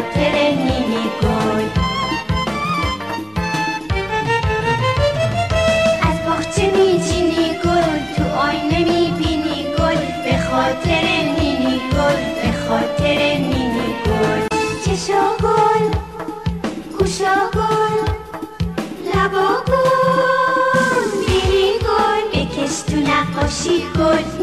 خاطر نینی گل. از باغچه میچینی گل، تو آینه میبینی گل، به خاطر نینی گل، به خاطر نینی گل. چشا گل، گوشا گل، لبا گل، بینی گل، بکش تو نقاشی گل.